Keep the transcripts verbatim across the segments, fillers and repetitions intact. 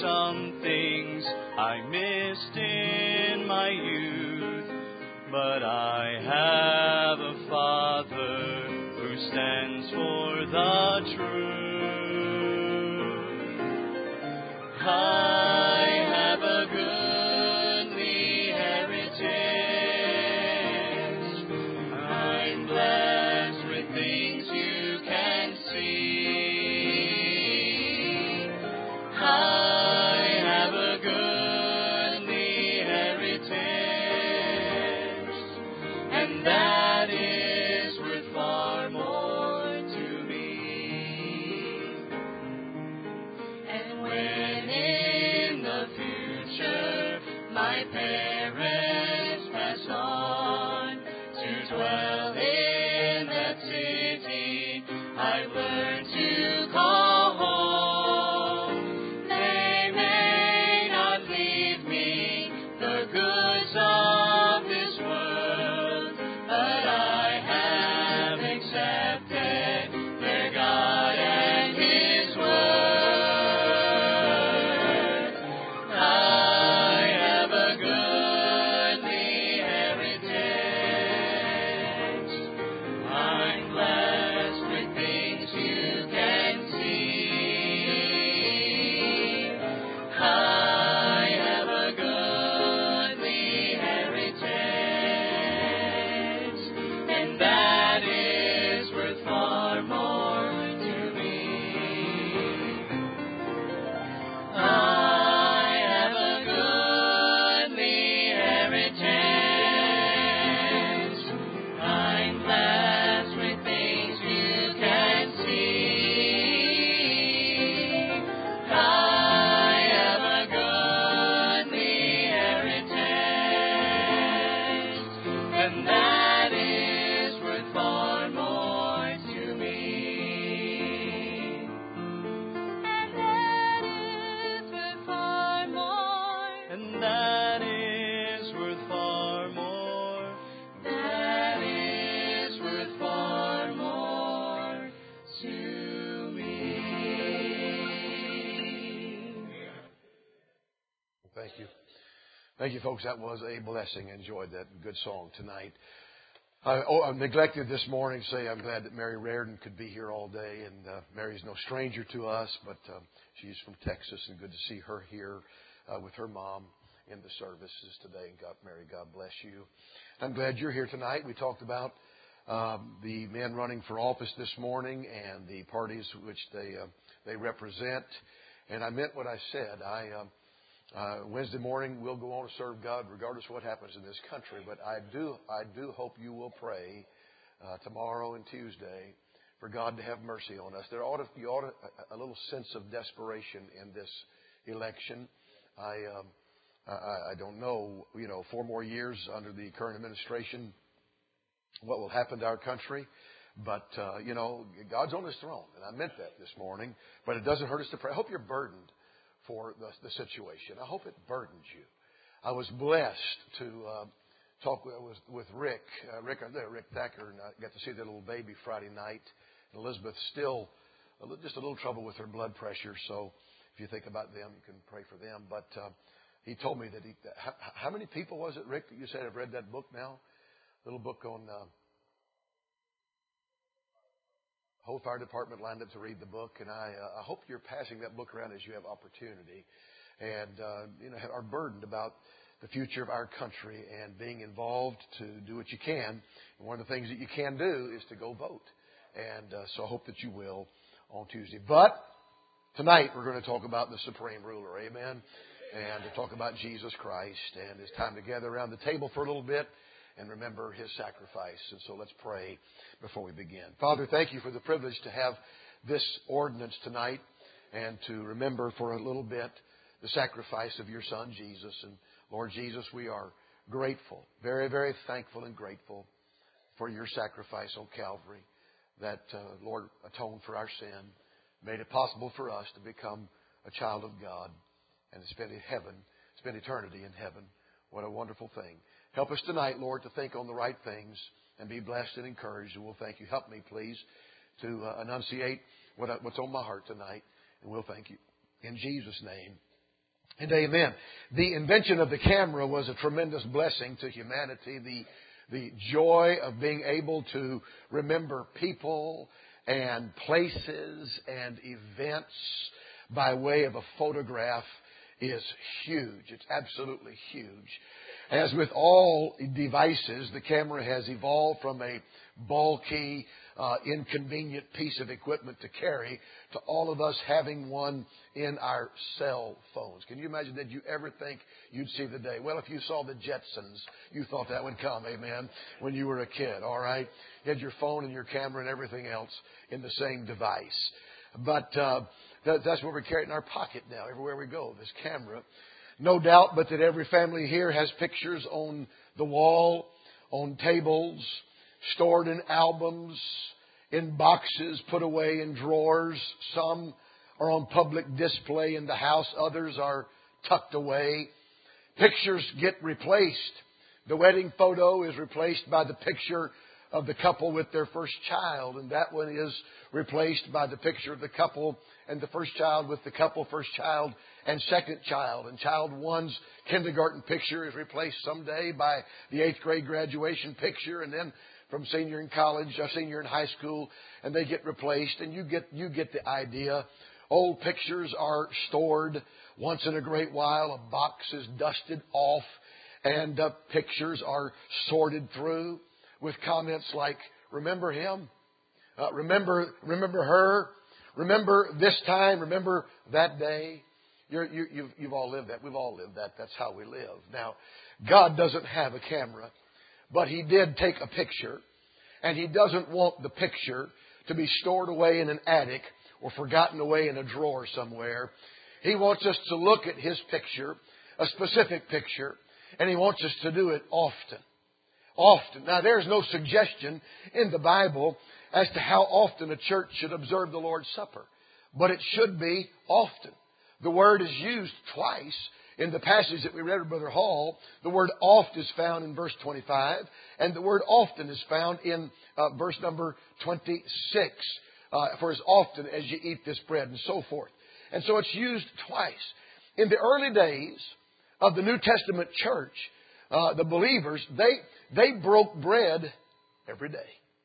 some things I missed in my youth, but I have a Father who stands for the truth. I have a goodly heritage. I'm blessed with things you can see. I have a goodly heritage, and that is worth far more to me. And when in the future my parents pass on to dwell in that city I've learned to call home, they may not leave me the goods of this world, but I have accepted their God and His word. I have a goodly heritage. I'm blessed with things you can see. I have a goodly heritage, and that is worth far more to me. I have a goodly heritage. I'm blessed with things you can see. I have a goodly heritage, and that is worth far more to me. And that is worth far more. And that is worth far more. That is worth far more to me. Thank you. Thank you, folks. That was a blessing. Enjoyed that good song tonight. I, oh, I neglected this morning to say I'm glad that Mary Reardon could be here all day. And uh, Mary's no stranger to us, but um, she's from Texas, and good to see her here uh, with her mom in the services today. And God, Mary, God bless you. I'm glad you're here tonight. We talked about um, the men running for office this morning and the parties which they uh, they represent. And I meant what I said. I um, Uh, Wednesday morning, we'll go on to serve God regardless of what happens in this country. But I do, I do hope you will pray uh, tomorrow and Tuesday for God to have mercy on us. There ought to, you ought to, a, a little sense of desperation in this election. I, um, I, I don't know, you know, four more years under the current administration, what will happen to our country. But, uh, you know, God's on His throne. And I meant that this morning. But it doesn't hurt us to pray. I hope you're burdened for the, the situation. I hope it burdens you. I was blessed to uh, talk with, with, with Rick, uh, Rick, uh, Rick Thacker, and I got to see their little baby Friday night. And Elizabeth's still a little, just a little trouble with her blood pressure. So if you think about them, you can pray for them. But uh, he told me that he. How, how many people was it, Rick, that you said have read that book now? Little book on. Uh, whole fire department lined up to read the book, and I, uh, I hope you're passing that book around as you have opportunity, and uh, you know, are burdened about the future of our country and being involved to do what you can. And one of the things that you can do is to go vote, and uh, so I hope that you will on Tuesday. But tonight we're going to talk about the supreme ruler, amen, and to talk about Jesus Christ. And it's time to gather around the table for a little bit and remember His sacrifice. And so let's pray before we begin. Father, thank You for the privilege to have this ordinance tonight and to remember for a little bit the sacrifice of Your Son, Jesus. And Lord Jesus, we are grateful, very, very thankful and grateful for Your sacrifice on Calvary that, uh, Lord, atoned for our sin, made it possible for us to become a child of God and to spend in heaven, spend eternity in heaven. What a wonderful thing. Help us tonight, Lord, to think on the right things and be blessed and encouraged. And we'll thank You. Help me, please, to uh, enunciate what I, what's on my heart tonight. And we'll thank You. In Jesus' name, And amen. The invention of the camera was a tremendous blessing to humanity. The, the joy of being able to remember people and places and events by way of a photograph is huge. It's absolutely huge. As with all devices, the camera has evolved from a bulky, uh, inconvenient piece of equipment to carry to all of us having one in our cell phones. Can you imagine, did you ever think you'd see the day? Well, if you saw the Jetsons, you thought that would come, amen, when you were a kid, all right? You had your phone and your camera and everything else in the same device. But uh, that, that's what we carry in our pocket now, everywhere we go, this camera. No doubt but that every family here has pictures on the wall, on tables, stored in albums, in boxes, put away in drawers. Some are on public display in the house. Others are tucked away. Pictures get replaced. The wedding photo is replaced by the picture of the couple with their first child, and that one is replaced by the picture of the couple and the first child with the couple, first child and second child. And child one's kindergarten picture is replaced someday by the eighth grade graduation picture, and then from senior in college, or senior in high school, and they get replaced, and you get you get the idea. Old pictures are stored once in a great while. A box is dusted off, and uh, pictures are sorted through with comments like, remember him? Uh, remember remember her? Remember this time? Remember that day? You're, you, you've, you've all lived that. We've all lived that. That's how we live. Now, God doesn't have a camera, but He did take a picture, and He doesn't want the picture to be stored away in an attic or forgotten away in a drawer somewhere. He wants us to look at His picture, a specific picture, and He wants us to do it often. Often. Now, there's no suggestion in the Bible as to how often a church should observe the Lord's Supper, but it should be often. The word is used twice in the passage that we read with Brother Hall. The word oft is found in verse twenty-five, and the word often is found in uh, verse number twenty-six. Uh, for as often as you eat this bread, and so forth. And so it's used twice. In the early days of the New Testament church, uh, the believers, they they broke bread every day.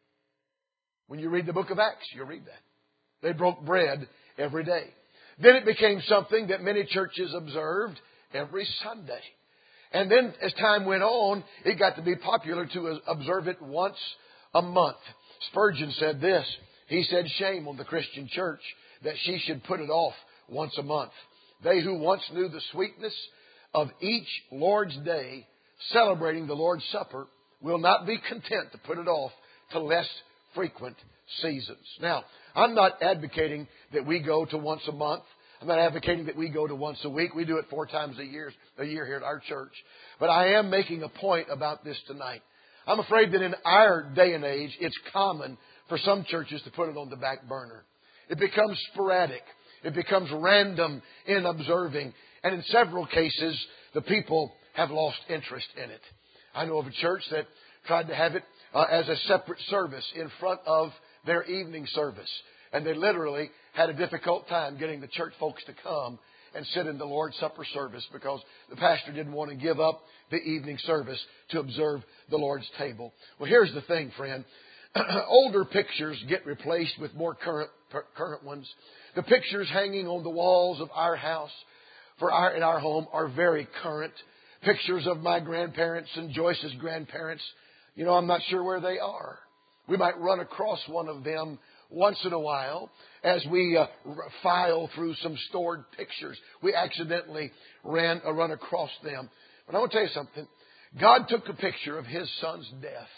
When you read the book of Acts, you'll read that. They broke bread every day. Then it became something that many churches observed every Sunday. And then as time went on, it got to be popular to observe it once a month. Spurgeon said this. He said, shame on the Christian church that she should put it off once a month. They who once knew the sweetness of each Lord's Day, celebrating the Lord's Supper, will not be content to put it off to less frequent seasons. Now, I'm not advocating that we go to once a month. I'm not advocating that we go to once a week. We do it four times a year, a year here at our church. But I am making a point about this tonight. I'm afraid that in our day and age, it's common for some churches to put it on the back burner. It becomes sporadic. It becomes random in observing. And in several cases, the people have lost interest in it. I know of a church that tried to have it uh, as a separate service in front of their evening service. And they literally had a difficult time getting the church folks to come and sit in the Lord's Supper service because the pastor didn't want to give up the evening service to observe the Lord's table. Well, here's the thing, friend. Older pictures get replaced with more current current ones. The pictures hanging on the walls of our house for our in our home are very current. Pictures of my grandparents and Joyce's grandparents. You know, I'm not sure where they are. We might run across one of them once in a while as we uh, file through some stored pictures. We accidentally ran uh, run across them. But I want to tell you something. God took a picture of His Son's death.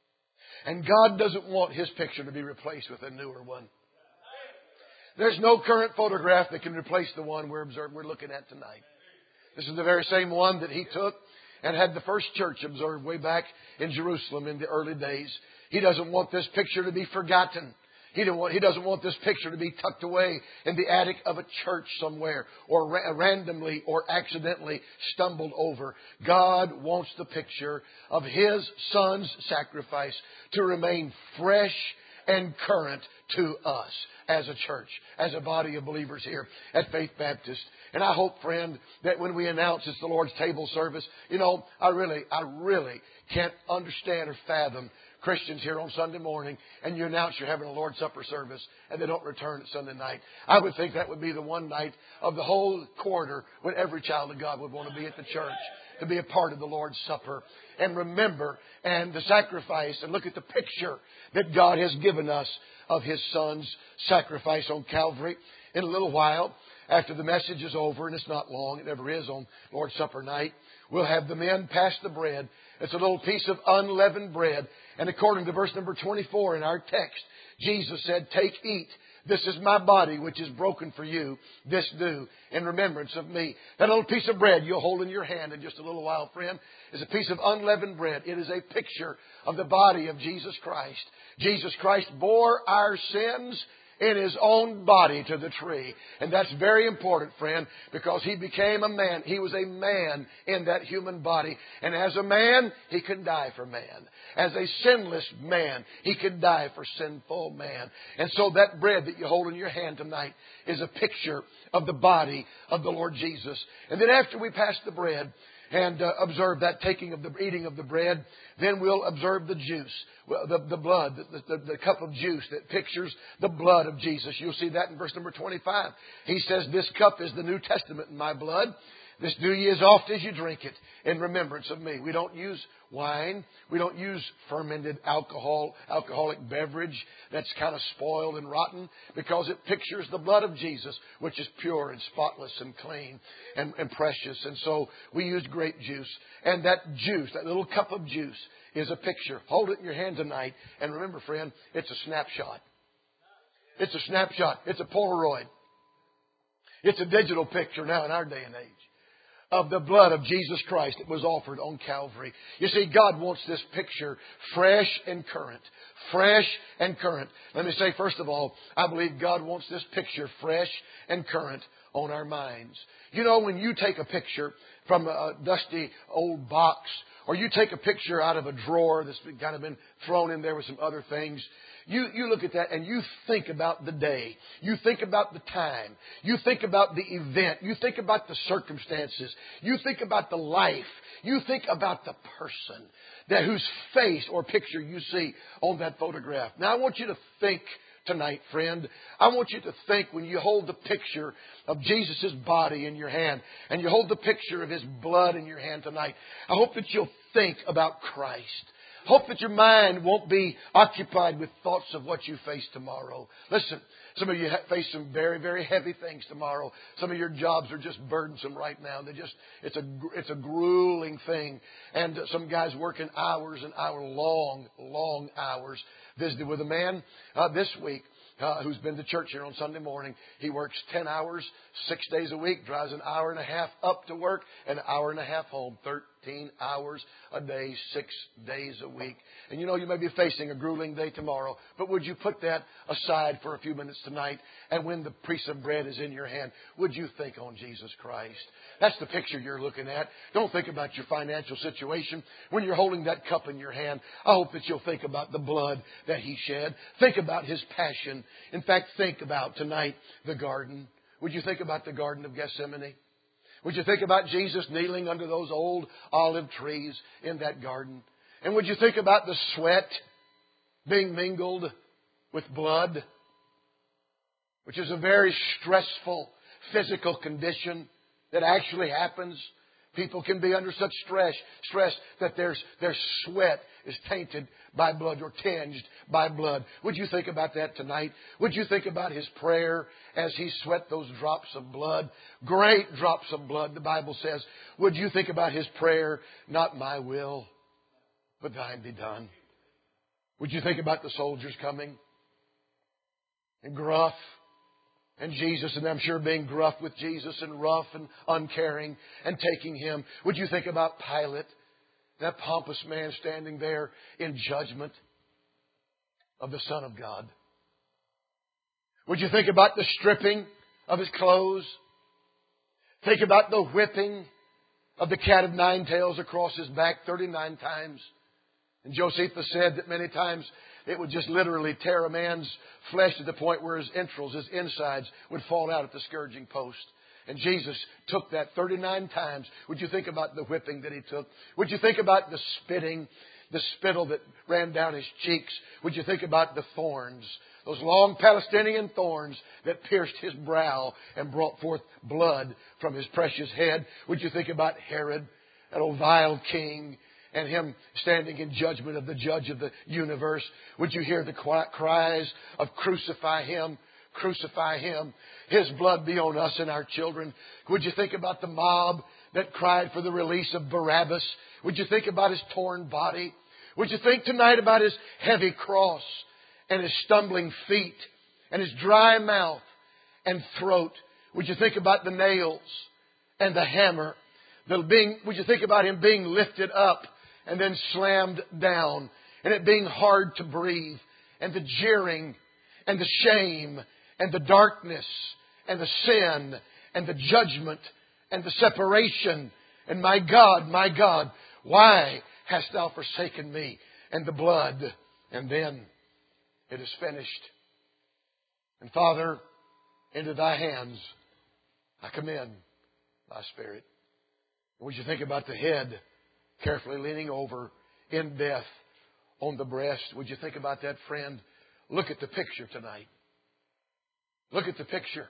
And God doesn't want His picture to be replaced with a newer one. There's no current photograph that can replace the one we're observing, we're looking at tonight. This is the very same one that He took and had the first church observed way back in Jerusalem in the early days. He doesn't want this picture to be forgotten. He don't want, he doesn't want this picture to be tucked away in the attic of a church somewhere or ra- randomly or accidentally stumbled over. God wants the picture of His Son's sacrifice to remain fresh and current to us as a church, as a body of believers here at Faith Baptist. And I hope, friend, that when we announce it's the Lord's table service, you know, I really, I really can't understand or fathom Christians here on Sunday morning and you announce you're having a Lord's Supper service and they don't return at Sunday night. I would think that would be the one night of the whole quarter when every child of God would want to be at the church, to be a part of the Lord's Supper and remember and the sacrifice and look at the picture that God has given us of His Son's sacrifice on Calvary. In a little while, after the message is over, and it's not long, it never is on Lord's Supper night, we'll have the men pass the bread. It's a little piece of unleavened bread. And according to verse number twenty-four in our text, Jesus said, "Take, eat. This is my body, which is broken for you. This do in remembrance of me." That little piece of bread you'll hold in your hand in just a little while, friend, is a piece of unleavened bread. It is a picture of the body of Jesus Christ. Jesus Christ bore our sins in His own body to the tree. And that's very important, friend, because He became a man. He was a man in that human body. And as a man, He could die for man. As a sinless man, He could die for sinful man. And so that bread that you hold in your hand tonight is a picture of the body of the Lord Jesus. And then after we pass the bread and uh, observe that taking of the eating of the bread, then we'll observe the juice, well, the, the blood, the, the, the cup of juice that pictures the blood of Jesus. You'll see that in verse number twenty-five. He says, "This cup is the New Testament in my blood. This do ye as oft as you drink it in remembrance of me." We don't use wine. We don't use fermented alcohol, alcoholic beverage that's kind of spoiled and rotten, because it pictures the blood of Jesus, which is pure and spotless and clean and, and precious. And so we use grape juice. And that juice, that little cup of juice, is a picture. Hold it in your hand tonight. And remember, friend, it's a snapshot. It's a snapshot. It's a Polaroid. It's a digital picture now in our day and age of the blood of Jesus Christ that was offered on Calvary. You see, God wants this picture fresh and current. Fresh and current. Let me say, first of all, I believe God wants this picture fresh and current on our minds. You know, when you take a picture from a dusty old box, or you take a picture out of a drawer that's kind of been thrown in there with some other things, You, you look at that and you think about the day. You think about the time. You think about the event. You think about the circumstances. You think about the life. You think about the person that whose face or picture you see on that photograph. Now, I want you to think tonight, friend. I want you to think when you hold the picture of Jesus' body in your hand and you hold the picture of His blood in your hand tonight, I hope that you'll think about Christ. Hope that your mind won't be occupied with thoughts of what you face tomorrow. Listen, some of you face some very, very heavy things tomorrow. Some of your jobs are just burdensome right now. They just, it's a, it's a grueling thing. And some guys working hours and hour long, long hours. Visited with a man uh, this week uh, who's been to church here on Sunday morning. He works ten hours, six days a week, drives an hour and a half up to work, and an hour and a half home. thirteen hours a day, six days a week. And you know, you may be facing a grueling day tomorrow, but would you put that aside for a few minutes tonight? And when the piece of bread is in your hand, would you think on Jesus Christ? That's the picture you're looking at. Don't think about your financial situation. When you're holding that cup in your hand, I hope that you'll think about the blood that He shed. Think about His passion. In fact, think about tonight the garden. Would you think about the Garden of Gethsemane? Would you think about Jesus kneeling under those old olive trees in that garden? And would you think about the sweat being mingled with blood, which is a very stressful physical condition that actually happens? People can be under such stress, stress that their, their sweat is tainted by blood or tinged by blood. Would you think about that tonight? Would you think about His prayer as He sweat those drops of blood? Great drops of blood, the Bible says. Would you think about His prayer, "Not my will, but thine be done"? Would you think about the soldiers coming and gruff, and Jesus, and I'm sure being gruff with Jesus and rough and uncaring and taking Him? Would you think about Pilate, that pompous man standing there in judgment of the Son of God? Would you think about the stripping of His clothes? Think about the whipping of the cat of nine tails across His back thirty-nine times. And Josephus said that many times it would just literally tear a man's flesh to the point where his entrails, his insides would fall out at the scourging post. And Jesus took that thirty-nine times. Would you think about the whipping that He took? Would you think about the spitting, the spittle that ran down His cheeks? Would you think about the thorns, those long Palestinian thorns that pierced His brow and brought forth blood from His precious head? Would you think about Herod, that old vile king, and him standing in judgment of the judge of the universe? Would you hear the cries of crucify Him, crucify Him, His blood be on us and our children? Would you think about the mob that cried for the release of Barabbas? Would you think about His torn body? Would you think tonight about His heavy cross and His stumbling feet and His dry mouth and throat? Would you think about the nails and the hammer? The being, would you think about Him being lifted up and then slammed down, and it being hard to breathe, and the jeering and the shame and the darkness and the sin and the judgment and the separation? And my God, my God, why hast Thou forsaken me? And the blood. And then it is finished. And Father, into Thy hands I commend Thy Spirit. Would you think about the head carefully leaning over in death on the breast? Would you think about that, friend? Look at the picture tonight. Look at the picture.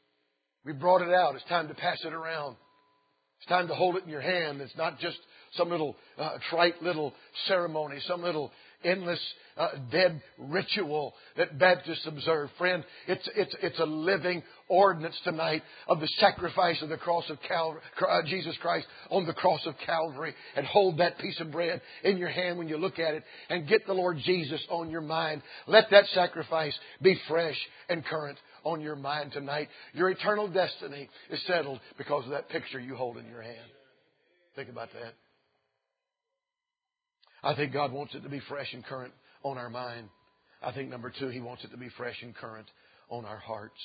We brought it out. It's time to pass it around. It's time to hold it in your hand. It's not just some little uh, trite little ceremony, some little endless uh, dead ritual that Baptists observe. Friend, it's it's it's a living ordinance tonight of the sacrifice of the cross of Calvary, uh, Jesus Christ on the cross of Calvary. And hold that piece of bread in your hand when you look at it, and get the Lord Jesus on your mind. Let that sacrifice be fresh and current on your mind tonight. Your eternal destiny is settled because of that picture you hold in your hand. Think about that. I think God wants it to be fresh and current on our mind. I think, number two, He wants it to be fresh and current on our hearts.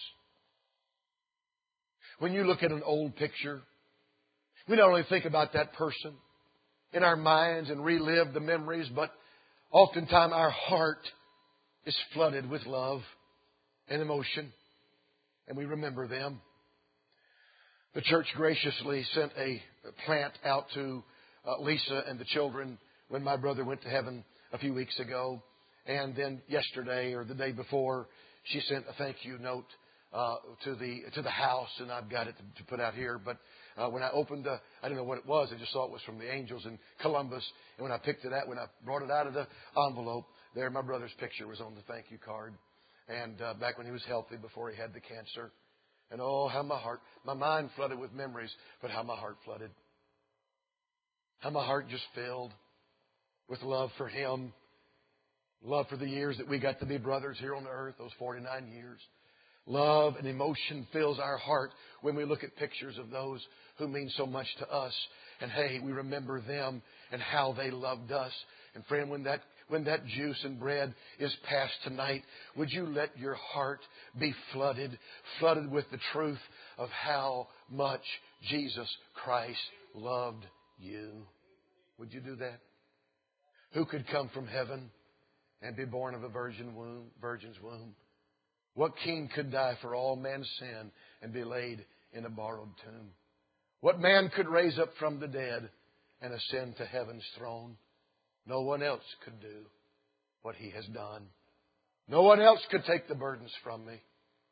When you look at an old picture, we not only think about that person in our minds and relive the memories, but oftentimes our heart is flooded with love and emotion, and we remember them. The church graciously sent a plant out to uh, Lisa and the children when my brother went to heaven a few weeks ago. And then yesterday or the day before, she sent a thank you note uh, to the to the house, and I've got it to, to put out here. But uh, when I opened the, I didn't know what it was. I just saw it was from the Angels in Columbus. And when I picked it out, when I brought it out of the envelope, there my brother's picture was on the thank you card. And uh, back when he was healthy, before he had the cancer. And oh, how my heart, my mind flooded with memories, but how my heart flooded. How my heart just filled with love for him. Love for the years that we got to be brothers here on earth, those forty-nine years. Love and emotion fills our heart when we look at pictures of those who mean so much to us. And hey, we remember them and how they loved us. And friend, when that when that juice and bread is passed tonight, would you let your heart be flooded, flooded with the truth of how much Jesus Christ loved you? Would you do that? Who could come from heaven and be born of a virgin womb, virgin's womb? What king could die for all man's sin and be laid in a borrowed tomb? What man could raise up from the dead and ascend to heaven's throne? No one else could do what He has done. No one else could take the burdens from me.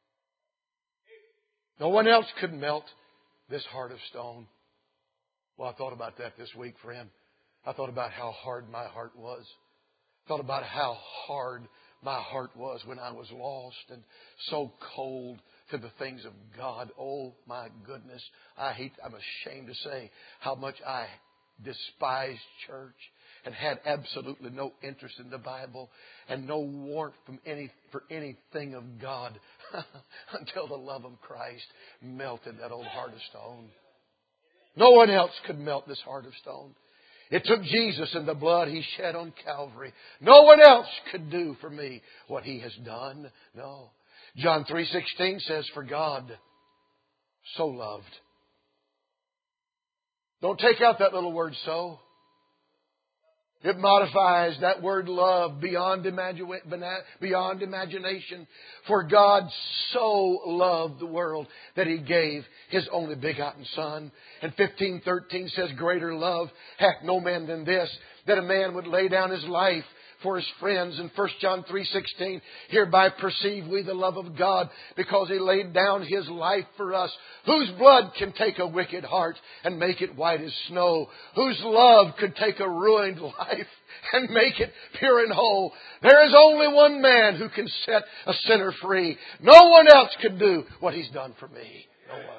No one else could melt this heart of stone. Well, I thought about that this week, friend. I thought about how hard my heart was. I thought about how hard my heart was when I was lost and so cold to the things of God. Oh, my goodness. I hate, I'm ashamed to say how much I despised church and had absolutely no interest in the Bible and no warmth from any for anything of God until the love of Christ melted that old heart of stone. No one else could melt this heart of stone. It took Jesus and the blood He shed on Calvary. No one else could do for me what He has done. No. John three sixteen says, for God so loved. Don't take out that little word so. It modifies that word love beyond, imagine, beyond imagination. For God so loved the world that He gave His only begotten Son. And fifteen thirteen says, greater love hath no man than this, that a man would lay down his life for his friends. In First John three sixteen, hereby perceive we the love of God, because He laid down His life for us. Whose blood can take a wicked heart and make it white as snow? Whose love could take a ruined life and make it pure and whole? There is only one man who can set a sinner free. No one else could do what He's done for me. No one.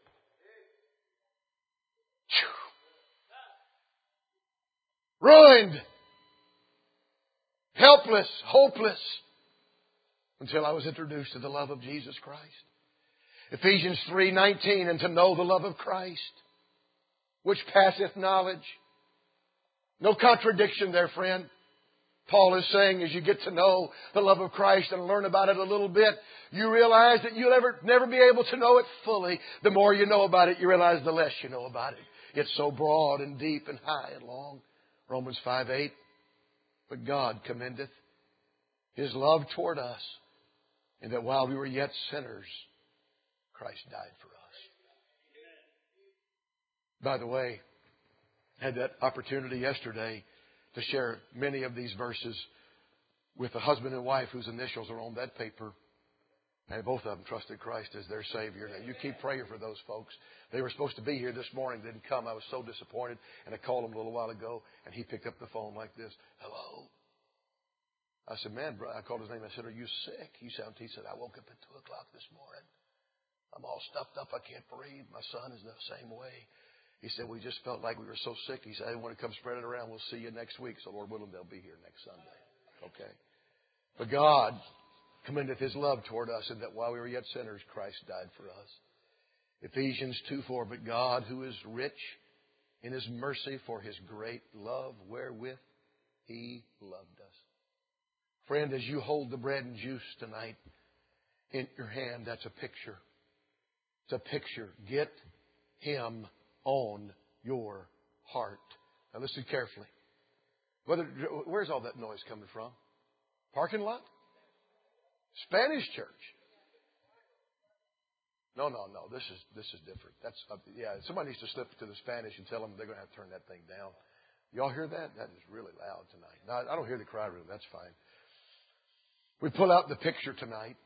Ruined. Helpless, hopeless, until I was introduced to the love of Jesus Christ. Ephesians three nineteen, and to know the love of Christ, which passeth knowledge. No contradiction there, friend. Paul is saying, as you get to know the love of Christ and learn about it a little bit, you realize that you'll ever, never be able to know it fully. The more you know about it, you realize the less you know about it. It's so broad and deep and high and long. Romans five eight. But God commendeth His love toward us, in that while we were yet sinners, Christ died for us. By the way, I had that opportunity yesterday to share many of these verses with a husband and wife whose initials are on that paper. And both of them trusted Christ as their Savior. Now, you keep praying for those folks. They were supposed to be here this morning, didn't come. I was so disappointed. And I called him a little while ago, and he picked up the phone like this. Hello? I said, man, bro, I called his name. I said, are you sick? He sounded, he said, I woke up at two o'clock this morning. I'm all stuffed up. I can't breathe. My son is the same way. He said, we just felt like we were so sick. He said, I didn't want to come spread it around. We'll see you next week. So Lord willing, they'll be here next Sunday. Okay. But God commendeth His love toward us, in that while we were yet sinners, Christ died for us. Ephesians two four, but God, who is rich in His mercy for His great love, wherewith He loved us. Friend, as you hold the bread and juice tonight in your hand, that's a picture. It's a picture. Get Him on your heart. Now listen carefully. Whether, where's all that noise coming from? Parking lot? Spanish church. No, no, no. This is this is different. That's uh, yeah. Somebody needs to slip to the Spanish and tell them they're going to have to turn that thing down. Y'all hear that? That is really loud tonight. No, I don't hear the cry room. That's fine. We pull out the picture tonight.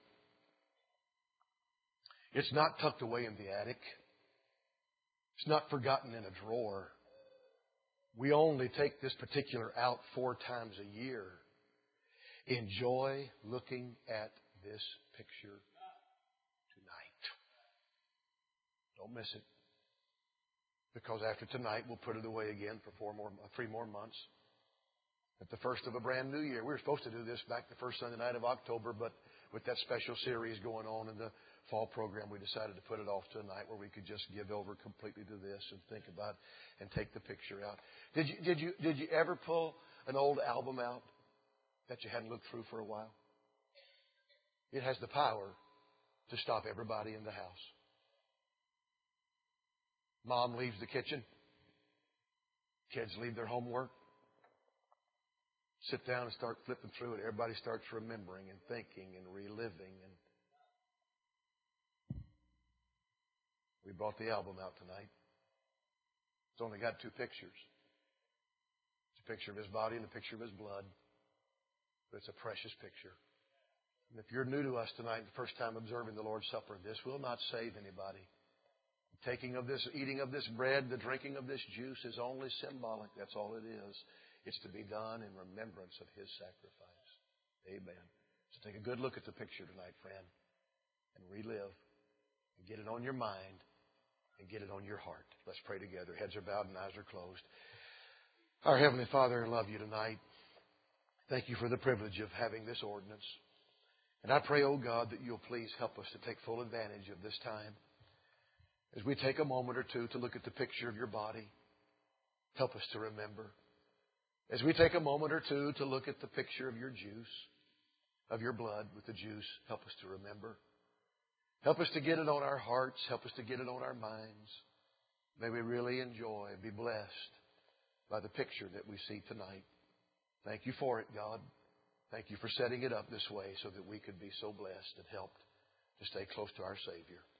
It's not tucked away in the attic. It's not forgotten in a drawer. We only take this particular out four times a year. Enjoy looking at this picture tonight. Don't miss it. Because after tonight, we'll put it away again for four more, three more months. At the first of a brand new year. We were supposed to do this back the first Sunday night of October, but with that special series going on in the fall program, we decided to put it off to a night where we could just give over completely to this and think about and take the picture out. Did you, did you, did you ever pull an old album out that you hadn't looked through for a while? It has the power to stop everybody in the house. Mom leaves the kitchen. Kids leave their homework. Sit down and start flipping through it. Everybody starts remembering and thinking and reliving. And we brought the album out tonight. It's only got two pictures. It's a picture of His body and a picture of His blood. But it's a precious picture. And if you're new to us tonight, the first time observing the Lord's Supper, this will not save anybody. The taking of this, eating of this bread, the drinking of this juice is only symbolic. That's all it is. It's to be done in remembrance of His sacrifice. Amen. So take a good look at the picture tonight, friend, and relive, and get it on your mind, and get it on your heart. Let's pray together. Heads are bowed and eyes are closed. Our Heavenly Father, I love You tonight. Thank You for the privilege of having this ordinance. And I pray, oh God, that You'll please help us to take full advantage of this time. As we take a moment or two to look at the picture of Your body, help us to remember. As we take a moment or two to look at the picture of Your juice, of Your blood with the juice, help us to remember. Help us to get it on our hearts. Help us to get it on our minds. May we really enjoy and be blessed by the picture that we see tonight. Thank you for it, God. Thank you for setting it up this way so that we could be so blessed and helped to stay close to our Savior.